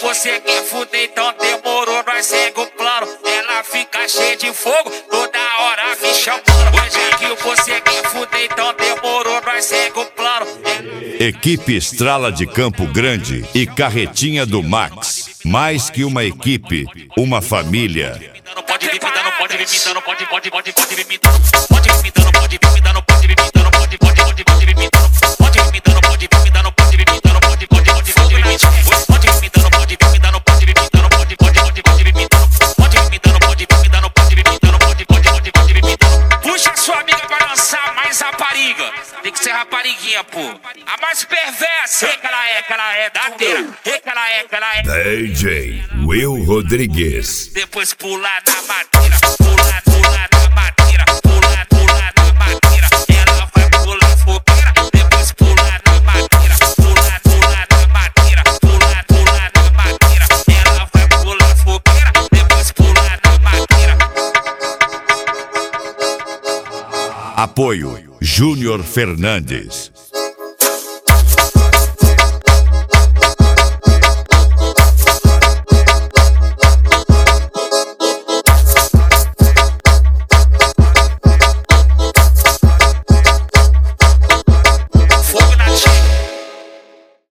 você quer fuder, então demorou, nós segue o plano. Ela fica cheia de fogo, toda hora me chamando. Hoje é que você quer fuder, então demorou, nós segue o plano. Equipe Estrala de Campo Grande e Carretinha do Max. Mais que uma equipe, uma família. Não pode vir, não pode vir, não pode vir, pode vir, não pode vir, não pode vir, não pode vir, não pode vir, não pode vir, pode vir, não pode vir, não pode vir, não pode vir, pode vir, não pode vir, não pode vir, não pode vir, não pode vir, pode vir, não pode vir. Puxa sua amiga pra dançar mais rapariga. Tem que ser rapariguinha, pô. A mais perversa. Que ela é dateira. Que ela é. DJ Will Rodrigues. Depois pula na madeira, pula na madeira, pula na madeira. Ela vai pular fogueira, depois pula na madeira, pula na madeira, pula na madeira. Ela vai pular fogueira, depois pula na madeira. Apoio Júnior Fernandes.